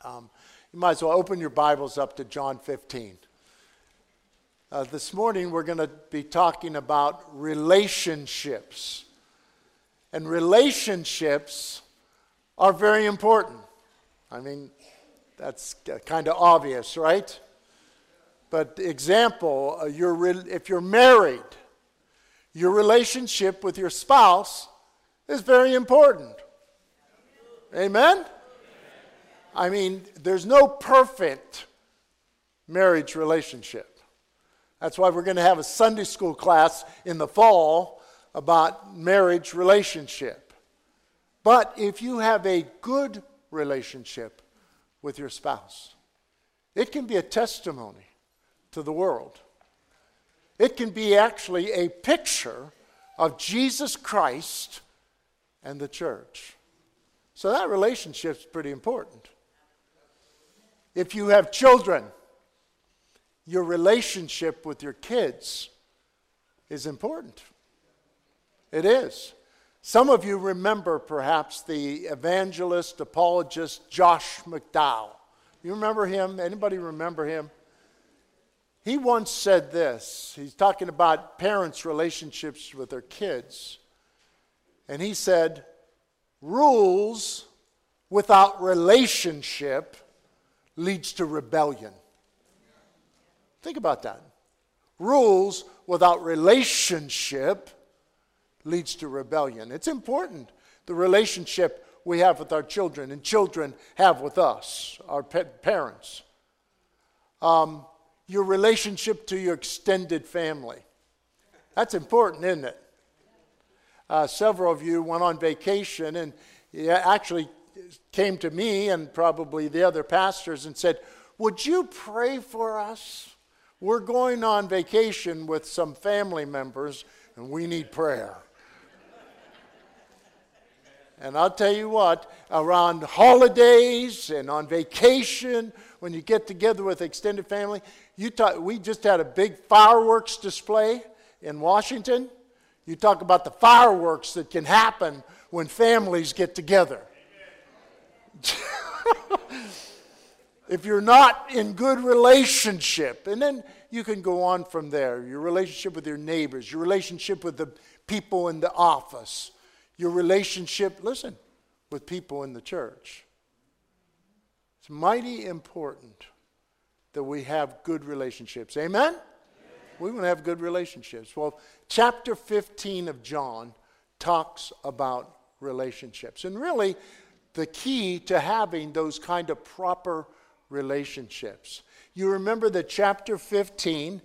You might as well open your Bibles up to John 15. This morning we're going to be talking about relationships. And relationships are very important. I mean, that's kind of obvious, right? But example, if you're married, your relationship with your spouse is very important. Amen? I mean, there's no perfect marriage relationship. That's why we're going to have a Sunday school class in the fall about marriage relationship. But if you have a good relationship with your spouse, it can be a testimony to the world. It can be actually a picture of Jesus Christ and the church. So that relationship is pretty important. If you have children, your relationship with your kids is important. It is. Some of you remember perhaps the evangelist, apologist, Josh McDowell. You remember him? Anybody remember him? He once said this. He's talking about parents' relationships with their kids. And he said, rules without relationship leads to rebellion. Think about that. Rules without relationship leads to rebellion. It's important, the relationship we have with our children and children have with us, our parents. Your relationship to your extended family. That's important, isn't it? Several of you went on vacation and actually came to me and probably the other pastors and said, would you pray for us? We're going on vacation with some family members and we need prayer. And I'll tell you what, around holidays and on vacation, when you get together with extended family, we just had a big fireworks display in Washington. You talk about the fireworks that can happen when families get together. If you're not in good relationship, and then you can go on from there, your relationship with your neighbors, your relationship with the people in the office, your relationship, listen, with people in the church. It's mighty important that we have good relationships. Amen? We want to have good relationships. Well, chapter 15 of John talks about relationships. And really, the key to having those kind of proper relationships. You remember that chapter 15,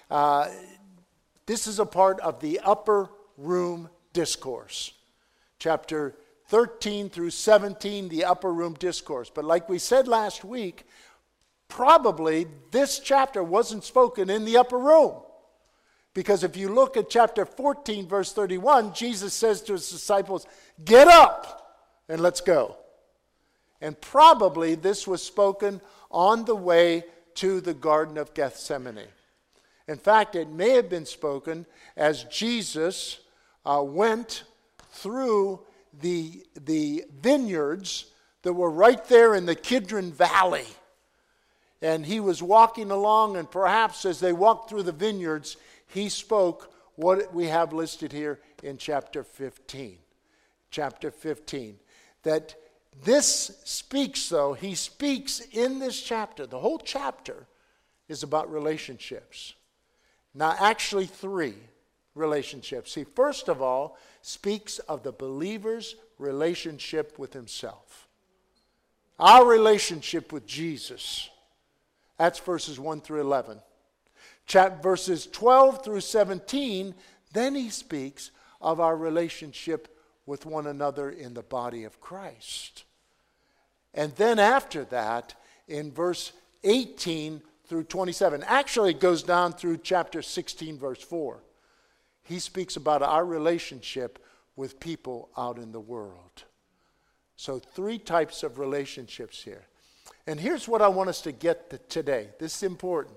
this is a part of the upper room discourse. Chapter 13 through 17, the upper room discourse. But like we said last week, probably this chapter wasn't spoken in the upper room. Because if you look at chapter 14, verse 31, Jesus says to his disciples, get up and let's go. And probably this was spoken on the way to the Garden of Gethsemane. In fact, it may have been spoken as Jesus went through the vineyards that were right there in the Kidron Valley. And he was walking along, and perhaps as they walked through the vineyards, he spoke what we have listed here in chapter 15. Chapter 15. That this speaks, though, he speaks in this chapter. The whole chapter is about relationships. Now, actually, 3 relationships. He, first of all, speaks of the believer's relationship with himself. Our relationship with Jesus. That's verses 1 through 11. Verses 12 through 17, then he speaks of our relationship with one another in the body of Christ. And then after that, in verse 18 through 27, actually it goes down through chapter 16, verse 4. He speaks about our relationship with people out in the world. So 3 types of relationships here. And here's what I want us to get to today. This is important.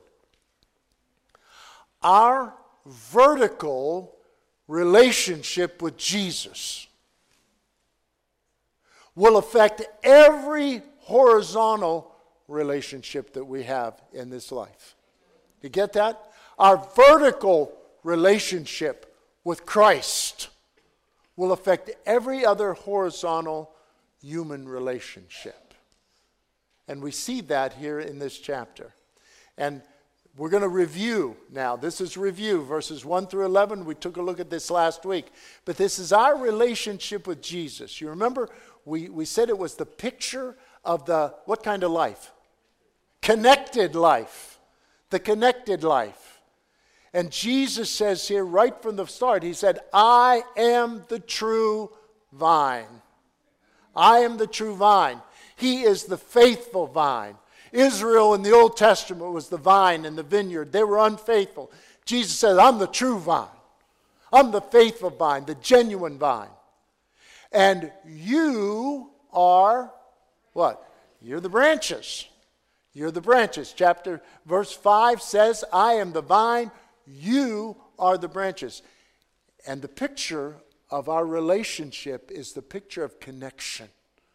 Our vertical relationship with Jesus will affect every horizontal relationship that we have in this life. You get that? Our vertical relationship with Christ will affect every other horizontal human relationship. And we see that here in this chapter. And we're going to review now. This is review, verses 1 through 11. We took a look at this last week. But this is our relationship with Jesus. You remember we said it was the picture of the, what kind of life? Connected life. The connected life. And Jesus says here right from the start, he said, I am the true vine. I am the true vine. He is the faithful vine. Israel in the Old Testament was the vine and the vineyard. They were unfaithful. Jesus said, I'm the true vine. I'm the faithful vine, the genuine vine. And you are what? You're the branches. You're the branches. Verse 5 says, I am the vine, you are the branches. And the picture of our relationship is the picture of connection.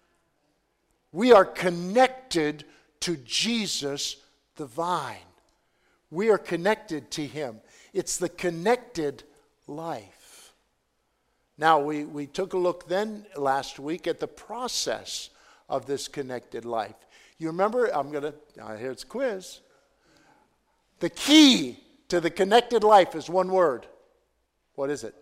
We are connected to Jesus, the vine. We are connected to him. It's the connected life. Now, we took a look then last week at the process of this connected life. You remember, here's a quiz. The key to the connected life is one word. What is it?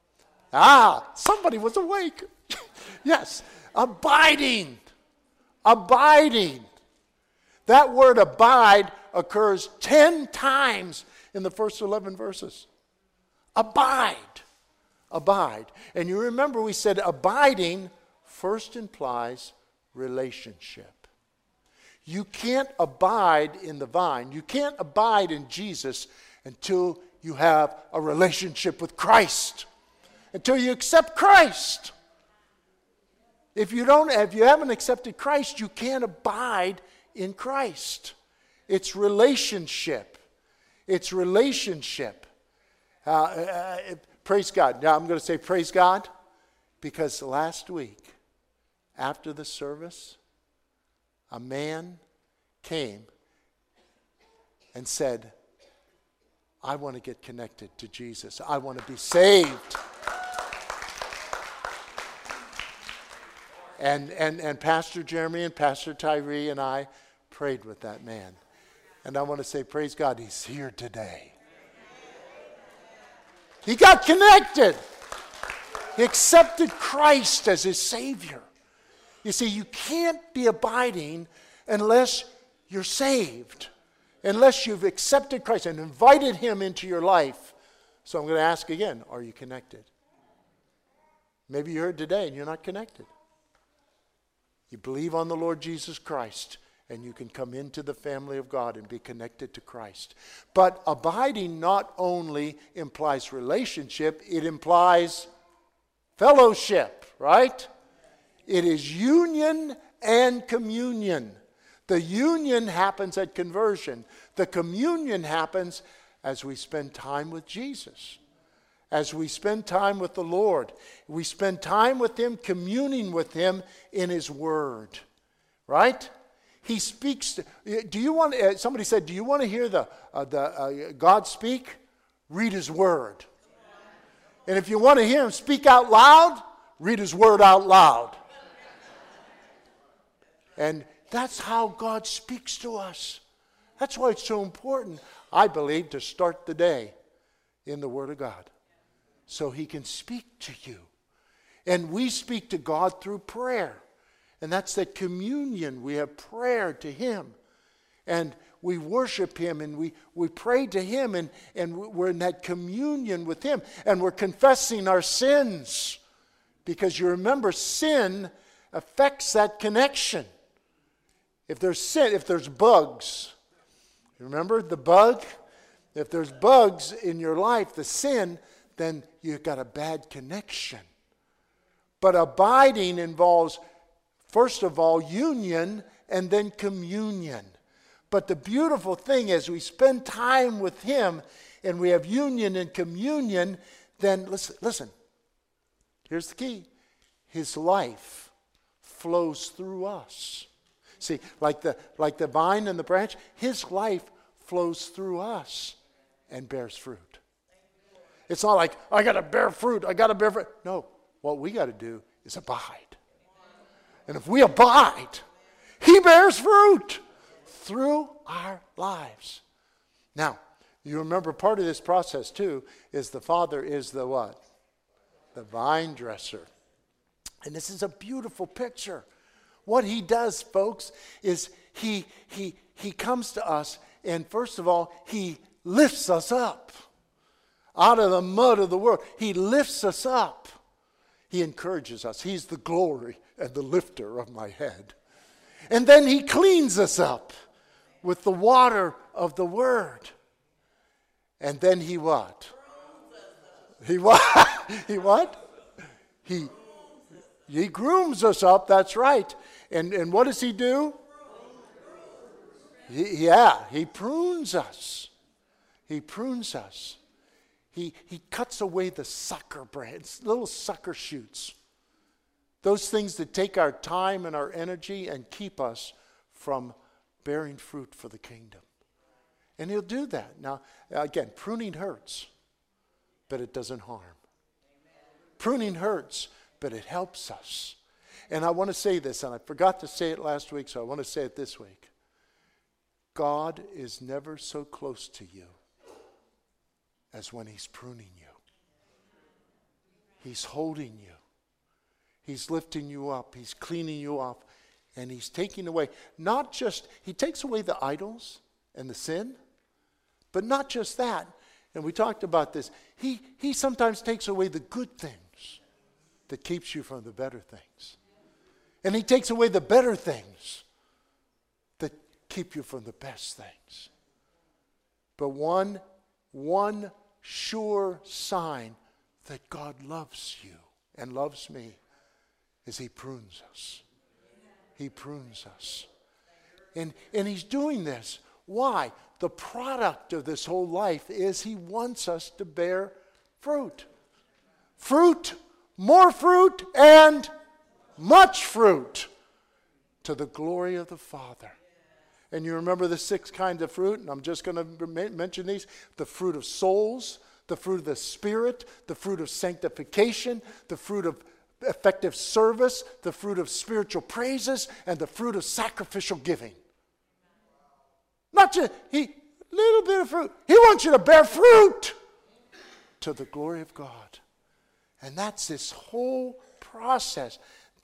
Somebody was awake. Yes, abiding. Abiding. That word abide occurs 10 times in the first 11 verses. Abide. Abide. And you remember we said abiding first implies relationship. You can't abide in the vine. You can't abide in Jesus until you have a relationship with Christ. Until you accept Christ. If you haven't accepted Christ, you can't abide in Christ. It's relationship. It's relationship. Praise God. Now I'm going to say praise God because last week, after the service, a man came and said, I want to get connected to Jesus. I want to be saved. And Pastor Jeremy and Pastor Tyree and I prayed with that man. And I want to say, praise God, he's here today. He got connected. He accepted Christ as his Savior. You see, you can't be abiding unless you're saved. Unless you've accepted Christ and invited him into your life. So I'm going to ask again, are you connected? Maybe you heard today and you're not connected. You believe on the Lord Jesus Christ, and you can come into the family of God and be connected to Christ. But abiding not only implies relationship, it implies fellowship, right? It is union and communion. The union happens at conversion. The communion happens as we spend time with Jesus. As we spend time with the Lord. We spend time with him, communing with him in his word. Right? He speaks. Somebody said, do you want to hear God speak? Read his word. And if you want to hear him speak out loud, read his word out loud. And that's how God speaks to us. That's why it's so important, I believe, to start the day in the Word of God. So he can speak to you. And we speak to God through prayer. And that's that communion. We have prayer to him. And we worship him and we pray to him and we're in that communion with him. And we're confessing our sins. Because you remember, sin affects that connection. If there's sin, if there's bugs, remember the bug? If there's bugs in your life, the sin, then you've got a bad connection. But abiding involves, first of all, union and then communion. But the beautiful thing is we spend time with him and we have union and communion, then listen, here's the key. His life flows through us. See, like the vine and the branch, his life flows through us and bears fruit. It's not like, I got to bear fruit. No, what we got to do is abide. And if we abide, he bears fruit through our lives. Now, you remember part of this process too is the Father is the what? The vine dresser. And this is a beautiful picture. What he does, folks, is he comes to us, and first of all, he lifts us up out of the mud of the world. He lifts us up. He encourages us. He's the glory and the lifter of my head. And then he cleans us up with the water of the word. And then he what? He what? He what? He grooms us up, that's right. And what does he do? He prunes us. He prunes us. He cuts away the sucker branches, little sucker shoots. Those things that take our time and our energy and keep us from bearing fruit for the kingdom. And he'll do that. Now, again, pruning hurts, but it doesn't harm. Pruning hurts, but it helps us. And I want to say this, and I forgot to say it last week, so I want to say it this week. God is never so close to you as when he's pruning you. He's holding you. He's lifting you up. He's cleaning you up. And he's taking away, he takes away the idols and the sin, but not just that. And we talked about this. He sometimes takes away the good things that keeps you from the better things. And he takes away the better things that keep you from the best things. But one sure sign that God loves you and loves me is he prunes us. He prunes us. And he's doing this. Why? The product of this whole life is he wants us to bear fruit. Fruit, more fruit, and much fruit to the glory of the Father. And you remember the 6 kinds of fruit, and I'm just going to mention these. The fruit of souls, the fruit of the Spirit, the fruit of sanctification, the fruit of effective service, the fruit of spiritual praises, and the fruit of sacrificial giving. Not just little bit of fruit. He wants you to bear fruit to the glory of God. And that's this whole process.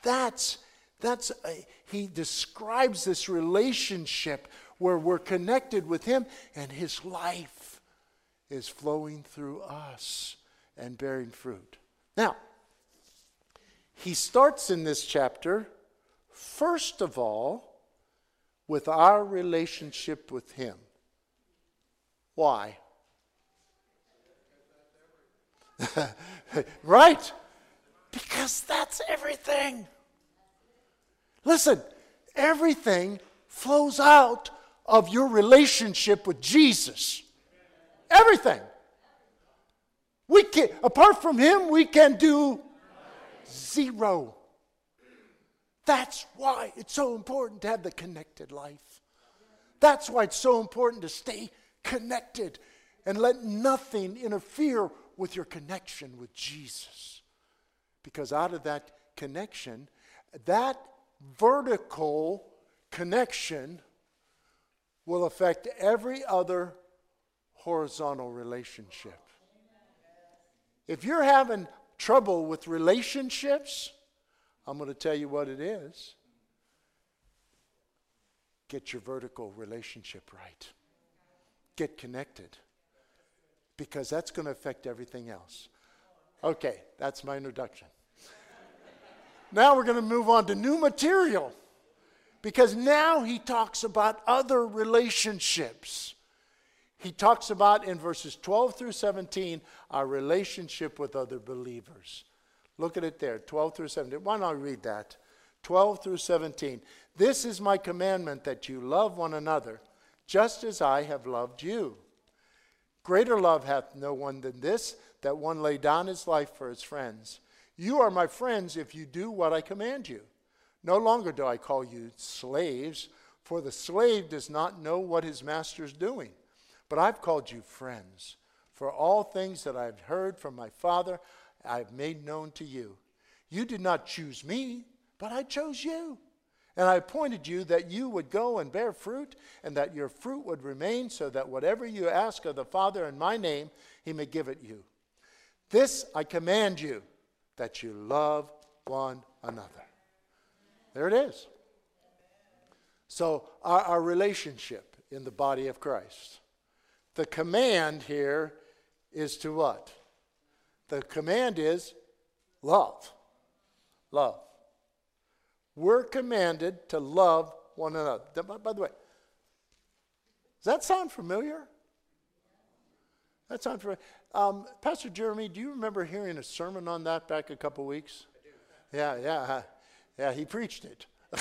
He describes this relationship where we're connected with him and his life is flowing through us and bearing fruit. Now, he starts in this chapter, first of all, with our relationship with him. Why? Right? Because that's everything. Listen, everything flows out of your relationship with Jesus. Everything. Apart from him, we can do zero. That's why it's so important to have the connected life. That's why it's so important to stay connected and let nothing interfere with your connection with Jesus. Because out of that connection, that vertical connection will affect every other horizontal relationship. If you're having trouble with relationships, I'm going to tell you what it is. Get your vertical relationship right. Get connected. Because that's going to affect everything else. Okay, that's my introduction. Now we're going to move on to new material. Because now he talks about other relationships. He talks about in verses 12 through 17 our relationship with other believers. Look at it there, 12 through 17. Why don't I read that? 12 through 17. This is my commandment, that you love one another, just as I have loved you. Greater love hath no one than this, that one lay down his life for his friends. You are my friends if you do what I command you. No longer do I call you slaves, for the slave does not know what his master is doing. But I've called you friends, for all things that I've heard from my Father I've made known to you. You did not choose me, but I chose you. And I appointed you that you would go and bear fruit, and that your fruit would remain, so that whatever you ask of the Father in my name, he may give it you. This I command you, that you love one another. There it is. So our relationship in the body of Christ. The command here is to what? The command is love. Love. We're commanded to love one another. By the way, does that sound familiar? That sounds familiar. Pastor Jeremy, do you remember hearing a sermon on that back a couple weeks? I do. Yeah, he preached it.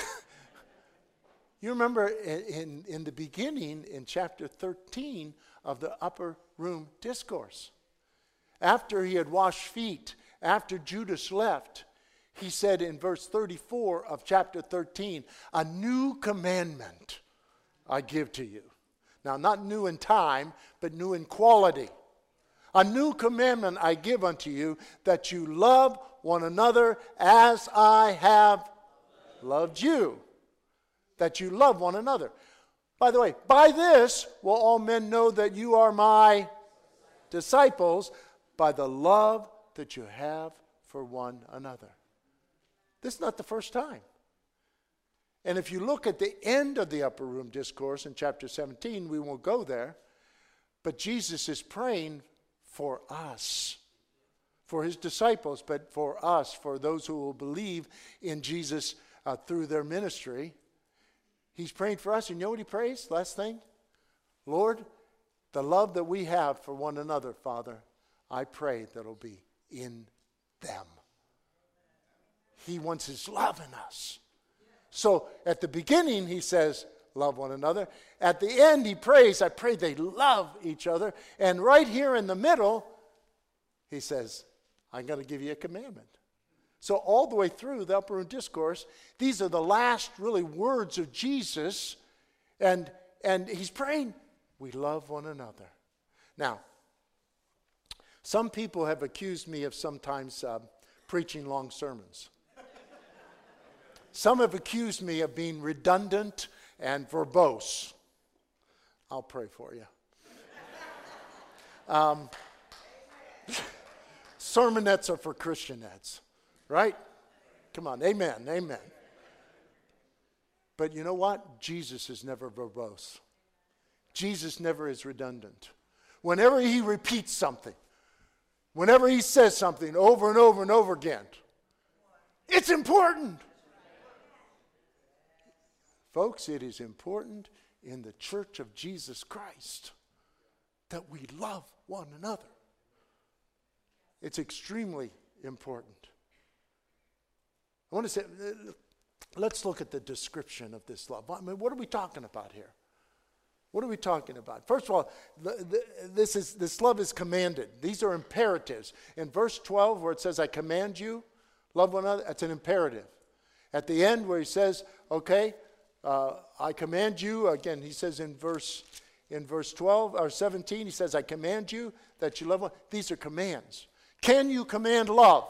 You remember in the beginning, in chapter 13 of the Upper Room Discourse, after he had washed feet, after Judas left, he said in verse 34 of chapter 13, a new commandment I give to you. Now, not new in time, but new in quality. A new commandment I give unto you, that you love one another as I have loved you. That you love one another. By the way, by this will all men know that you are my disciples, by the love that you have for one another. This is not the first time. And if you look at the end of the Upper Room Discourse in chapter 17, we won't go there, but Jesus is praying for us, for his disciples, but for us, for those who will believe in Jesus through their ministry. He's praying for us, and you know what he prays? Last thing, Lord, the love that we have for one another, Father, I pray that it'll be in them. He wants his love in us. So at the beginning, he says, love one another. At the end, he prays, I pray they love each other. And right here in the middle, he says, I'm going to give you a commandment. So all the way through the Upper Room Discourse, these are the last really words of Jesus. And he's praying, we love one another. Now, some people have accused me of sometimes preaching long sermons. Some have accused me of being redundant and verbose. I'll pray for you. Sermonettes are for Christianettes, right? Come on, amen, amen. But you know what? Jesus is never verbose. Jesus never is redundant. Whenever he repeats something, whenever he says something over and over and over again, it's important. Folks, it is important in the church of Jesus Christ that we love one another. It's extremely important. I want to say, let's look at the description of this love. I mean, what are we talking about here? What are we talking about? First of all, this love is commanded. These are imperatives. In verse 12, where it says, I command you, love one another, that's an imperative. At the end, where he says, okay, I command you, again, he says in verse 12 or 17, he says, I command you that you love one. These are commands. Can you command love?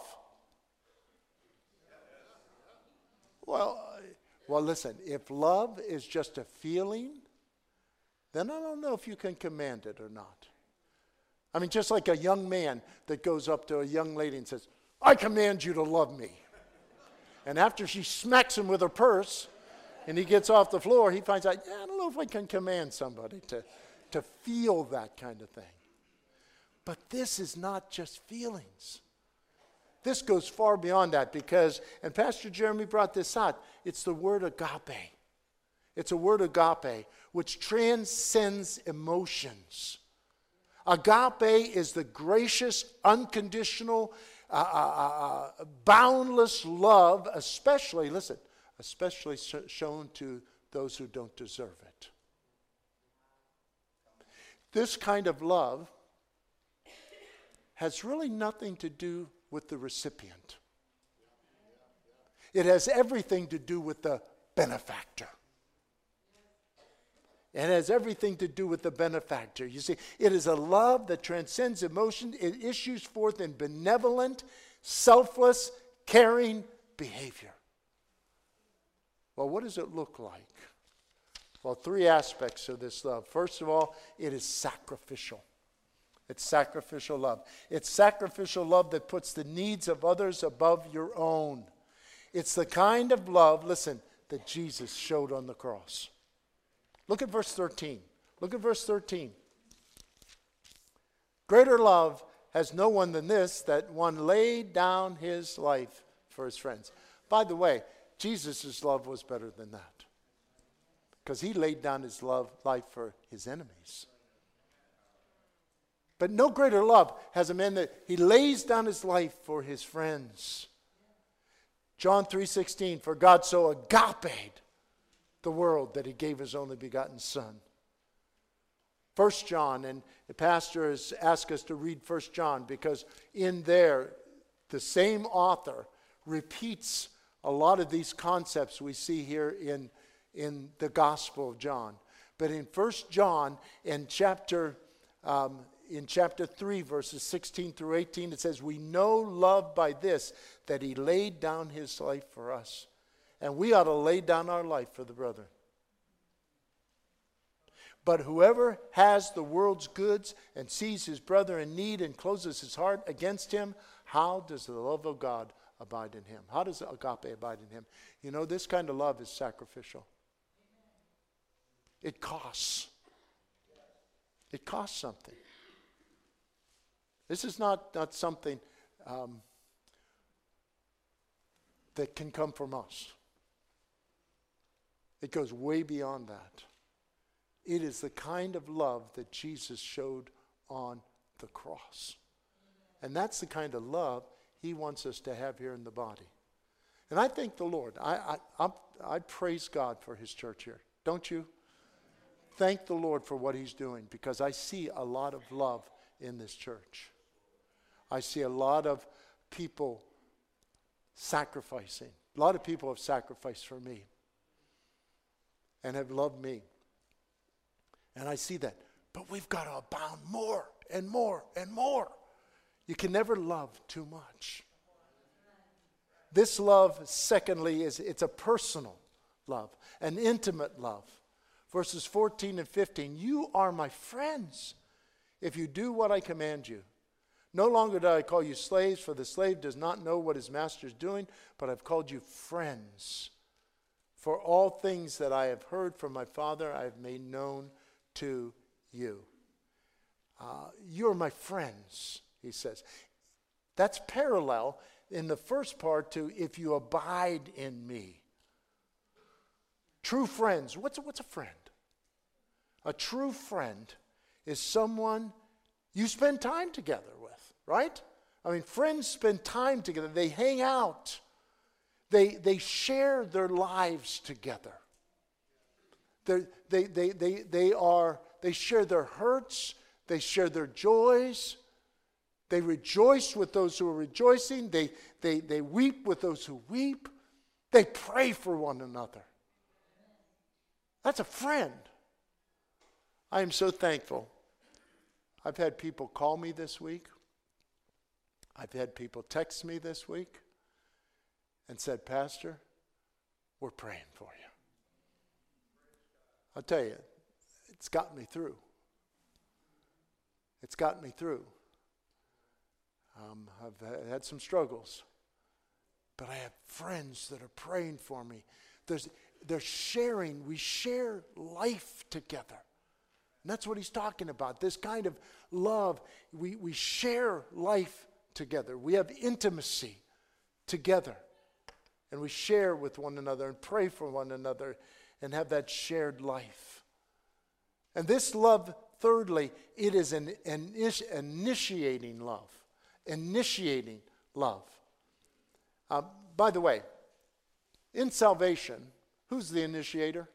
Well, listen, if love is just a feeling, then I don't know if you can command it or not. I mean, just like a young man that goes up to a young lady and says, I command you to love me. And after she smacks him with her purse, and he gets off the floor, he finds out, I don't know if I can command somebody to feel that kind of thing. But this is not just feelings. This goes far beyond that because, and Pastor Jeremy brought this out, it's the word agape. It's a word agape, which transcends emotions. Agape is the gracious, unconditional, boundless love, especially shown to those who don't deserve it. This kind of love has really nothing to do with the recipient. It has everything to do with the benefactor. It has everything to do with the benefactor. You see, it is a love that transcends emotion. It issues forth in benevolent, selfless, caring behavior. Well, what does it look like? Well, three aspects of this love. First of all, it is sacrificial. It's sacrificial love. It's sacrificial love that puts the needs of others above your own. It's the kind of love, listen, that Jesus showed on the cross. Look at verse 13. Look at verse 13. Greater love has no one than this, that one laid down his life for his friends. By the way, Jesus' love was better than that, because he laid down his life for his enemies. But no greater love has a man that he lays down his life for his friends. John 3:16, for God so agape the world that he gave his only begotten Son. 1 John, and the pastor has asked us to read 1 John because in there, the same author repeats a lot of these concepts we see here in the Gospel of John. But in 1 John, in chapter 3, verses 16 through 18, it says, we know love by this, that he laid down his life for us. And we ought to lay down our life for the brethren. But whoever has the world's goods and sees his brother in need and closes his heart against him, how does the love of God abide in him? How does agape abide in him? You know, this kind of love is sacrificial. It costs. It costs something. This is not something that can come from us. It goes way beyond that. It is the kind of love that Jesus showed on the cross. And that's the kind of love he wants us to have here in the body. And I thank the Lord. I praise God for his church here. Don't you? Thank the Lord for what he's doing, because I see a lot of love in this church. I see a lot of people sacrificing. A lot of people have sacrificed for me and have loved me. And I see that. But we've got to abound more and more and more. You can never love too much. This love, secondly, it's a personal love, an intimate love. Verses 14 and 15, you are my friends if you do what I command you. No longer do I call you slaves, for the slave does not know what his master is doing, but I've called you friends. For all things that I have heard from my Father, I have made known to you. You're my friends, he says. That's parallel in the first part to if you abide in me. True friends. What's a friend? A true friend is someone you spend time together with, right? I mean, friends spend time together. They hang out. They share their lives together. They share their hurts. They share their joys. They rejoice with those who are rejoicing. They weep with those who weep. They pray for one another. That's a friend. I am so thankful. I've had people call me this week. I've had people text me this week and said, Pastor, we're praying for you. I'll tell you, it's gotten me through. It's gotten me through. I've had some struggles, but I have friends that are praying for me. They're sharing. We share life together. And that's what he's talking about. This kind of love. We share life together. We have intimacy together. And we share with one another and pray for one another and have that shared life. And this love, thirdly, it is an initiating love. Initiating love. By the way, in salvation, who's the initiator?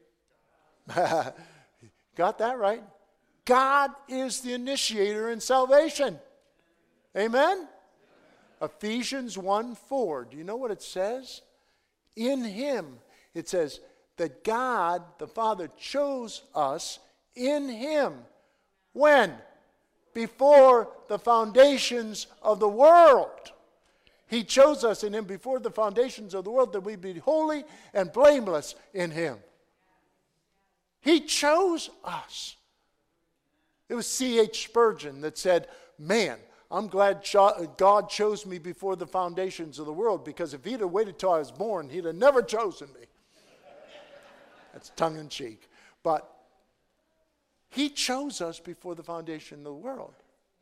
Got that right? God is the initiator in salvation. Amen? Ephesians 1:4. Do you know what it says? In him, it says that God, the Father, chose us in him. When? Before the foundations of the world. He chose us in him before the foundations of the world, that we be holy and blameless in him. He chose us. It was C.H. Spurgeon that said, man, I'm glad God chose me before the foundations of the world, because if he'd have waited till I was born, he'd have never chosen me. That's tongue in cheek. But he chose us before the foundation of the world.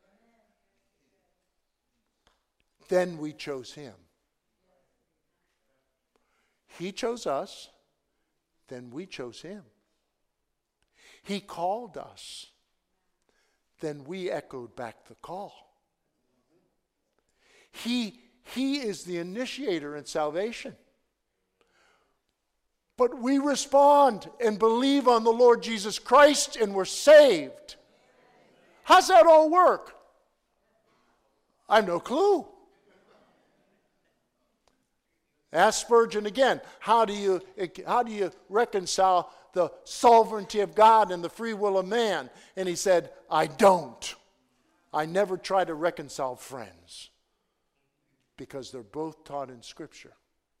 Then we chose him. He chose us, then we chose him. He called us, then we echoed back the call. He is the initiator in salvation. But we respond and believe on the Lord Jesus Christ and we're saved. How's that all work? I have no clue. Ask Spurgeon again, how do you reconcile the sovereignty of God and the free will of man? And he said, I don't. I never try to reconcile friends, because they're both taught in Scripture.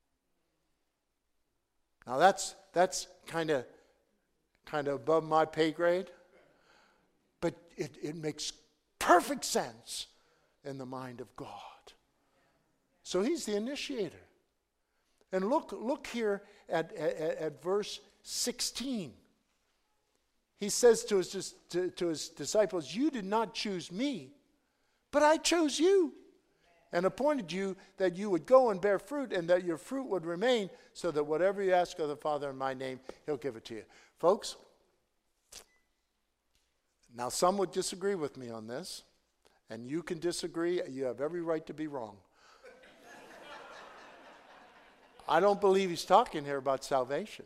Now that's kind of above my pay grade, but it makes perfect sense in the mind of God. So he's the initiator. And look here at verse 16. He says to his disciples, you did not choose me, but I chose you and appointed you that you would go and bear fruit, and that your fruit would remain, so that whatever you ask of the Father in my name, he'll give it to you. Folks, now some would disagree with me on this, and you can disagree. You have every right to be wrong. I don't believe he's talking here about salvation.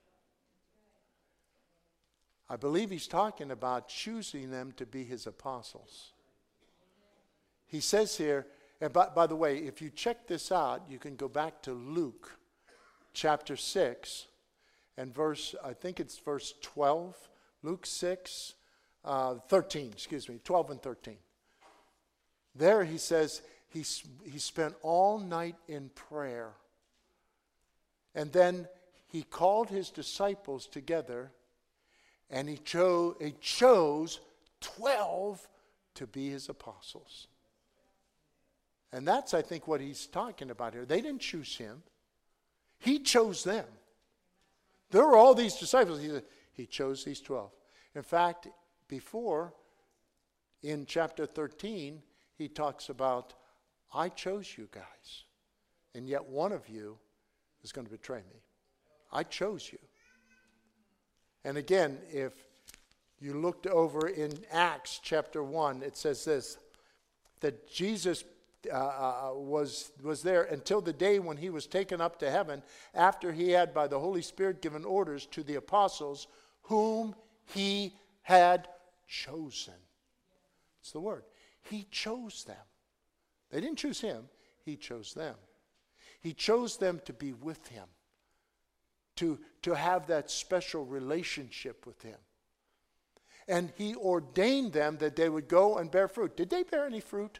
I believe he's talking about choosing them to be his apostles. He says here, and by the way, if you check this out, you can go back to Luke chapter 6 and I think it's verse 12. Luke 6, 13, 12 and 13. There he says he spent all night in prayer. And then he called his disciples together, and he chose 12 to be his apostles. And that's, I think, what he's talking about here. They didn't choose him. He chose them. There were all these disciples. He chose these 12. In fact, before, in chapter 13, he talks about, I chose you guys, and yet one of you is going to betray me. I chose you. And again, if you looked over in Acts chapter 1, it says this, that Jesus was there until the day when he was taken up to heaven, after he had by the Holy Spirit given orders to the apostles whom he had chosen. It's the word. He chose them. They didn't choose him. He chose them. He chose them to be with him, to have that special relationship with him. And he ordained them that they would go and bear fruit. Did they bear any fruit?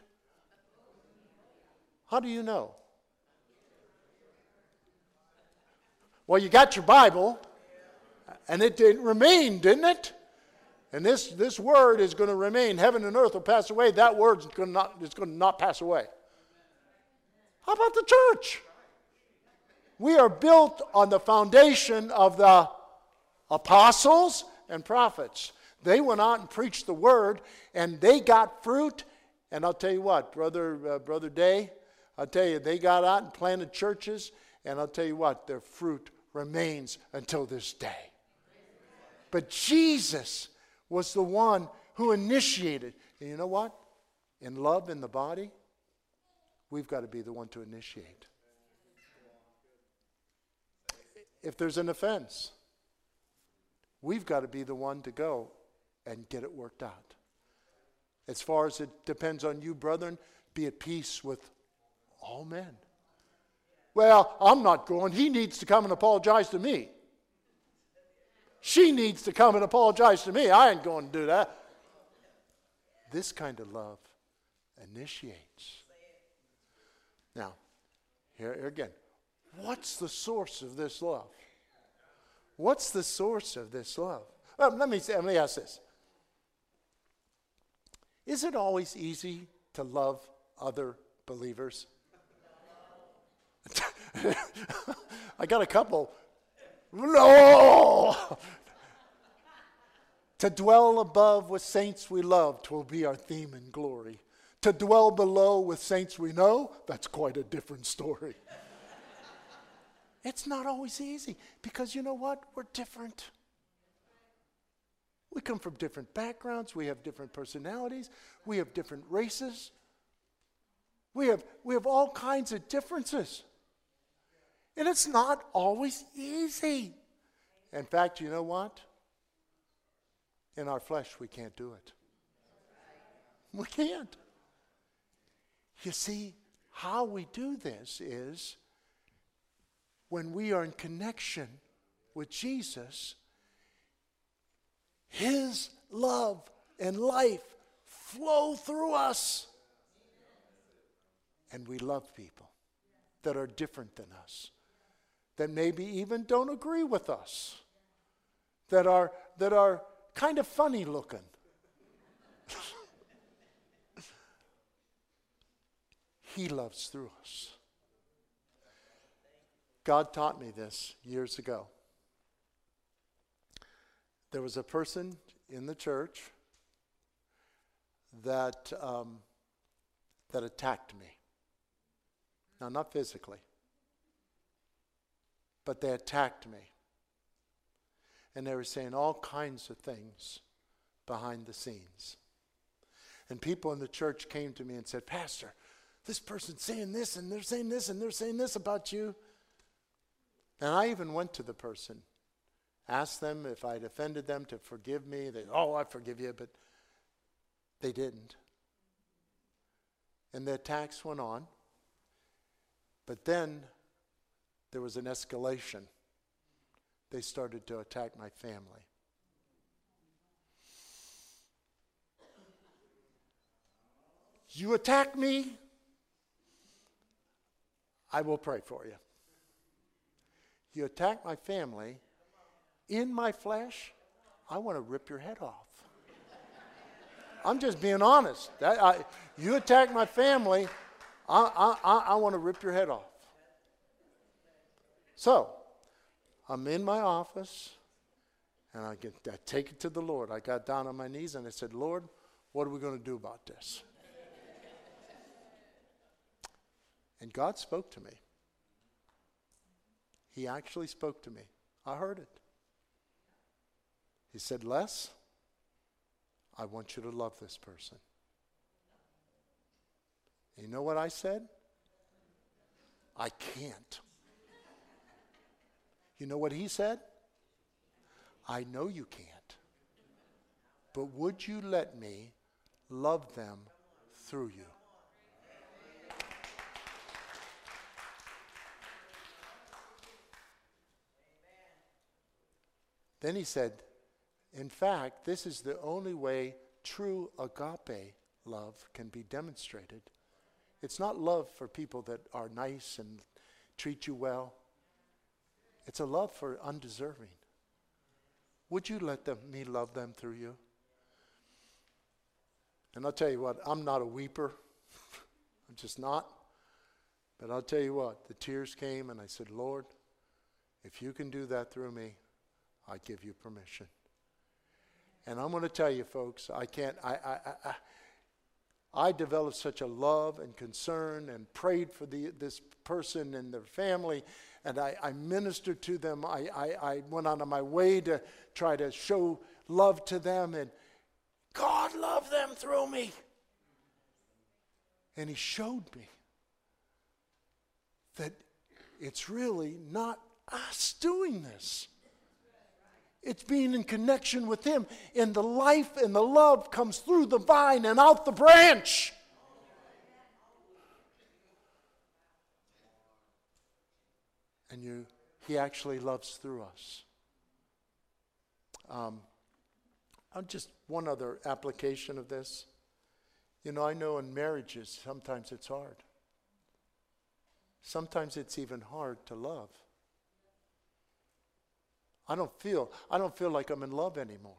How do you know? Well, you got your Bible, and it remained, didn't it? And this word is going to remain. Heaven and earth will pass away. That word is going to not pass away. How about the church? We are built on the foundation of the apostles and prophets. They went out and preached the word, and they got fruit. And I'll tell you what, Brother Day, I'll tell you, they got out and planted churches, and I'll tell you what, their fruit remains until this day. But Jesus was the one who initiated. And you know what? In love in the body, we've got to be the one to initiate. If there's an offense, we've got to be the one to go and get it worked out. As far as it depends on you, brethren, be at peace with all men. Well, I'm not going. He needs to come and apologize to me. She needs to come and apologize to me. I ain't going to do that. This kind of love initiates. Now, here again, what's the source of this love? What's the source of this love? Well, let me ask this. Is it always easy to love other believers? I got a couple. No! To dwell above with saints we love, 'twill be our theme in glory. To dwell below with saints we know, that's quite a different story. It's not always easy because you know what? We're different. We come from different backgrounds. We have different personalities. We have different races. We have all kinds of differences. And it's not always easy. In fact, you know what? In our flesh, we can't do it. We can't. You see, how we do this is when we are in connection with Jesus, His love and life flow through us. And we love people that are different than us, that maybe even don't agree with us, that are kind of funny looking. He loves through us. God taught me this years ago. There was a person in the church that attacked me. Now, not physically, but they attacked me. And they were saying all kinds of things behind the scenes. And people in the church came to me and said, Pastor, this person's saying this, and they're saying this, and they're saying this about you. And I even went to the person, asked them if I'd offended them to forgive me. They, oh, I forgive you, but they didn't. And the attacks went on. But then there was an escalation. They started to attack my family. You attack me, I will pray for you. You attack my family, in my flesh, I want to rip your head off. I'm just being honest. You attack my family, I want to rip your head off. So, I'm in my office, and I take it to the Lord. I got down on my knees, and I said, Lord, what are we going to do about this? And God spoke to me. He actually spoke to me. I heard it. He said, Les, I want you to love this person. And you know what I said? I can't. You know what he said? I know you can't. But would you let me love them through you? Then he said, in fact, this is the only way true agape love can be demonstrated. It's not love for people that are nice and treat you well. It's a love for undeserving. Would you let me love them through you? And I'll tell you what, I'm not a weeper. I'm just not. But I'll tell you what, the tears came and I said, Lord, if you can do that through me, I give you permission. And I'm going to tell you, folks, I developed such a love and concern and prayed for this person and their family, and I ministered to them. I went out of my way to try to show love to them, and God loved them through me. And He showed me that it's really not us doing this. It's being in connection with Him. And the life and the love comes through the vine and out the branch. and He actually loves through us. Just one other application of this. I know in marriages, sometimes it's hard. Sometimes it's even hard to love. I don't feel like I'm in love anymore.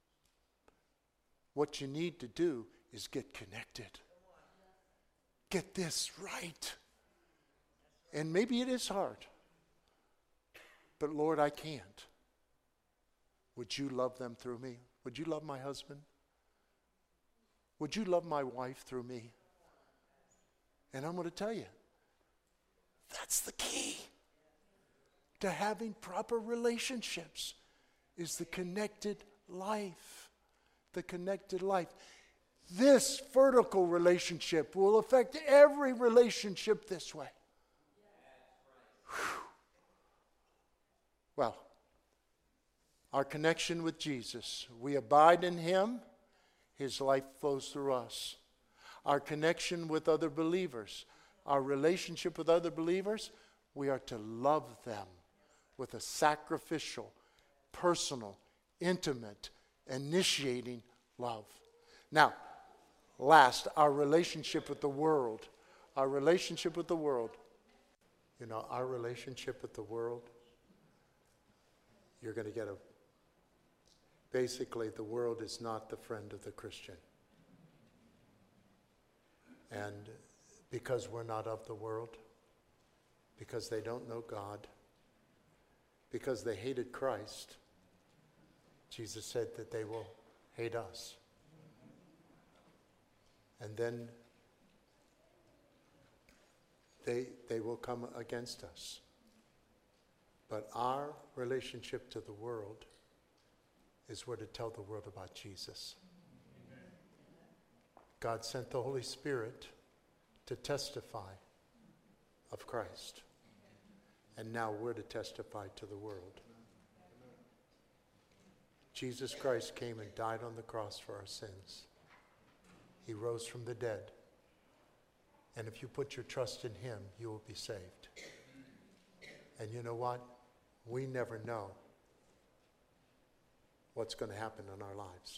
What you need to do is get connected. Get this right. And maybe it is hard. But Lord, I can't. Would you love them through me? Would you love my husband? Would you love my wife through me? And I'm going to tell you, that's the key to having proper relationships, is the connected life. The connected life. This vertical relationship will affect every relationship this way. Whew. Well, our connection with Jesus, we abide in Him, His life flows through us. Our connection with other believers, our relationship with other believers, we are to love them with a sacrificial, personal, intimate, initiating love. Now, last, our relationship with the world. Our relationship with the world. Our relationship with the world, you're going to get basically, the world is not the friend of the Christian. And because we're not of the world, because they don't know God, because they hated Christ, Jesus said that they will hate us. And then they will come against us. But our relationship to the world is we're to tell the world about Jesus. Amen. God sent the Holy Spirit to testify of Christ. And now we're to testify to the world. Jesus Christ came and died on the cross for our sins. He rose from the dead. And if you put your trust in Him, you will be saved. And you know what? We never know what's going to happen in our lives.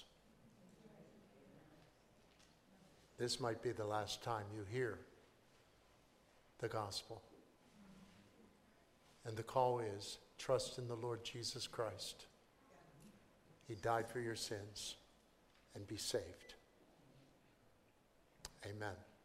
This might be the last time you hear the gospel. And the call is, trust in the Lord Jesus Christ. He died for your sins, and be saved. Amen.